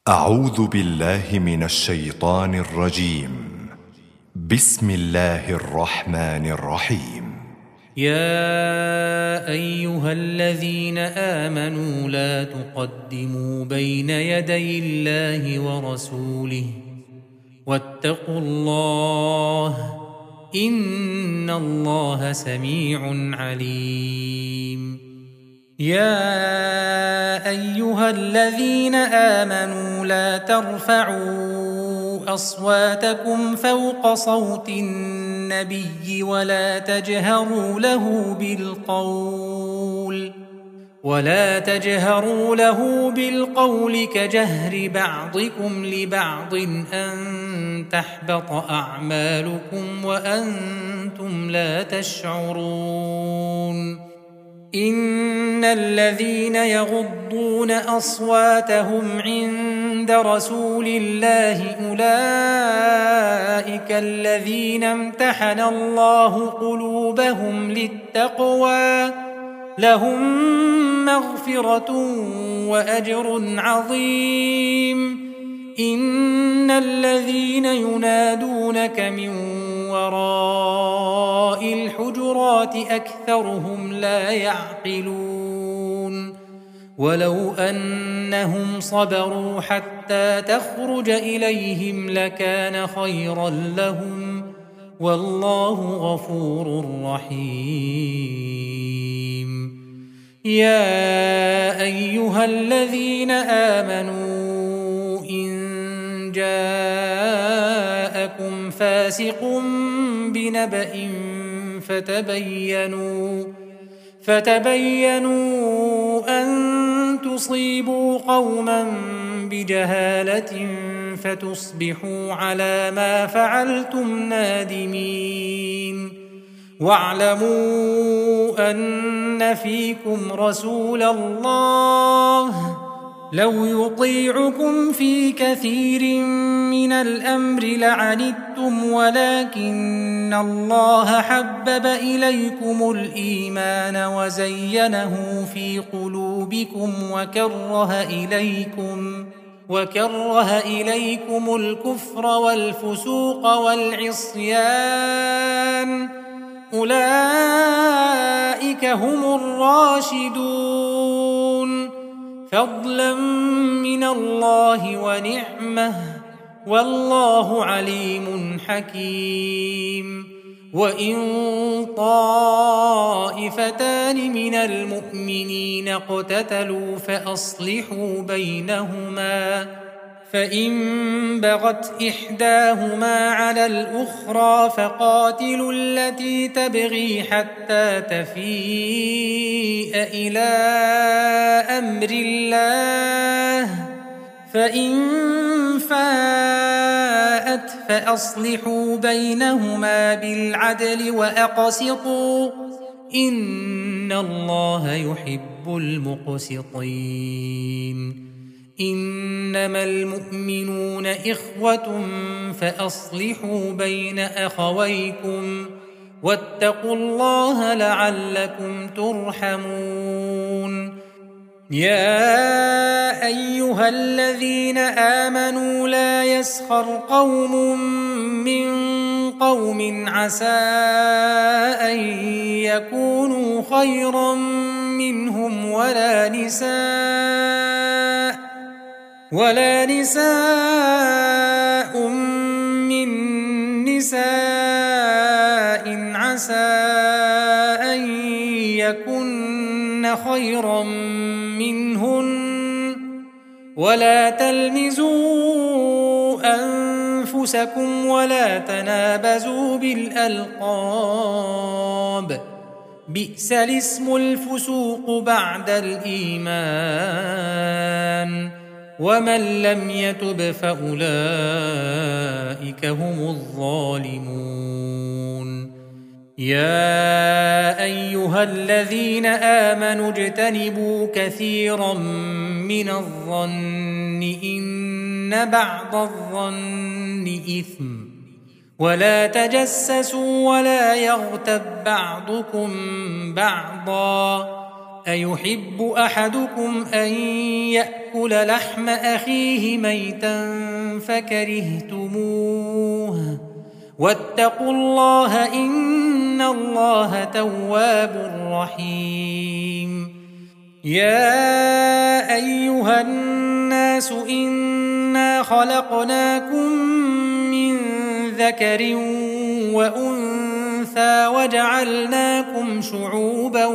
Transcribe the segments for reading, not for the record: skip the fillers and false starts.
أعوذ بالله من الشيطان الرجيم. بسم الله الرحمن الرحيم. يا أيها الذين آمنوا لا تقدموا بين يدي الله ورسوله واتقوا الله إن الله سميع عليم. يا أيها الذين آمنوا لا ترفعوا أصواتكم فوق صوت النبي ولا تجهروا له بالقول كجهر بعضكم لبعض أن تحبط أعمالكم وأنتم لا تشعرون. إن الذين يغضون أصواتهم عند رسول الله أولئك الذين امتحن الله قلوبهم للتقوى لهم مغفرة وأجر عظيم. إن الذين ينادونك من وراء الحجرات أكثرهم لا يعقلون. ولو أنهم صبروا حتى تخرج إليهم لكان خيرا لهم والله غفور رحيم. يا أيها الذين آمنوا إن جاءكم فاسق بنبأ فتبينوا أن تصيبوا قوما بجهالة فتصبحوا على ما فعلتم نادمين. واعلموا أن فيكم رسول الله لو يطيعكم في كثير من الأمر لعنتم ولكن الله حبب إليكم الإيمان وزينه في قلوبكم وكره إليكم الكفر والفسوق والعصيان أولئك هم الراشدون فضلا من الله ونعمة والله عليم حكيم. وإن طائفتان من المؤمنين اقتتلوا فأصلحوا بينهما فإن بغت إحداهما على الأخرى فقاتلوا التي تبغي حتى تفيء إلى أمر الله فإن فاءت فأصلحوا بينهما بالعدل وأقسطوا إن الله يحب المقسطين. إنما المؤمنون إخوة فأصلحوا بين أخويكم واتقوا الله لعلكم ترحمون. يا أيها الذين آمنوا لا يسخر قوم من قوم عسى أن يكونوا خيرا منهم ولا نساء من نساء عسى أن يكن خيرا منهن ولا تلمزوا أنفسكم ولا تنابزوا بالألقاب بئس الاسم الفسوق بعد الإيمان ومن لم يتب فأولئك هم الظالمون. يا أيها الذين آمنوا اجتنبوا كثيرا من الظن إن بعض الظن إثم ولا تجسسوا ولا يغتب بعضكم بعضا أيحب أحدكم أن يأكل يأكل لحم أخيه ميتا فكرهتموه واتقوا الله إن الله تواب رحيم. يا أيها الناس إنا خلقناكم من ذكر وأنثى وجعلناكم شعوبا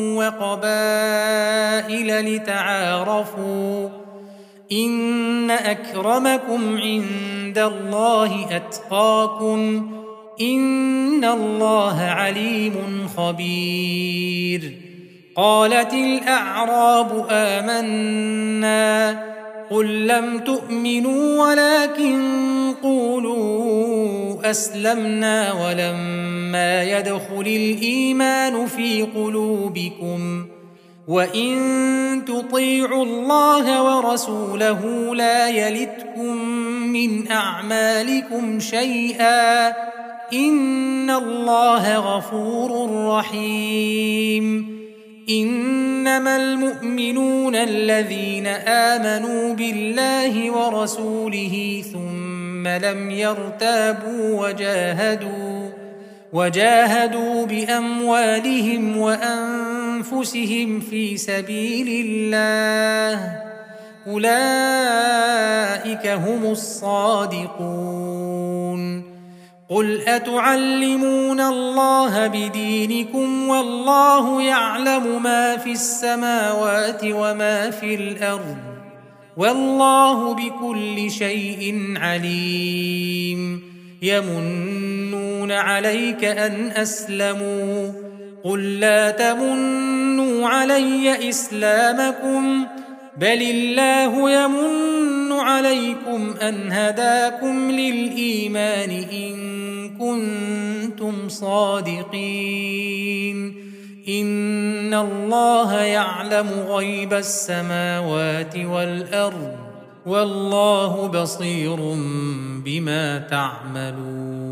وقبائل لتعارفوا إن أكرمكم عند الله أتقاكم إن الله عليم خبير. قالت الأعراب آمنا قل لم تؤمنوا ولكن قولوا أسلمنا ولما يدخل الإيمان في قلوبكم وإن تطيعوا الله ورسوله لا يلتكم من أعمالكم شيئا إن الله غفور رحيم. إنما المؤمنون الذين آمنوا بالله ورسوله ثم لم يرتابوا وجاهدوا بأموالهم وأنفسهم في سبيل الله أولئك هم الصادقون. قل أتعلمون الله بدينكم والله يعلم ما في السماوات وما في الأرض والله بكل شيء عليم. يمنون عليك أن أسلموا قل لا تمنوا علي إسلامكم بل الله يمن عليكم أن هداكم للإيمان إن كنتم صادقين. إن الله يعلم غيب السماوات والأرض والله بصير بما تعملون.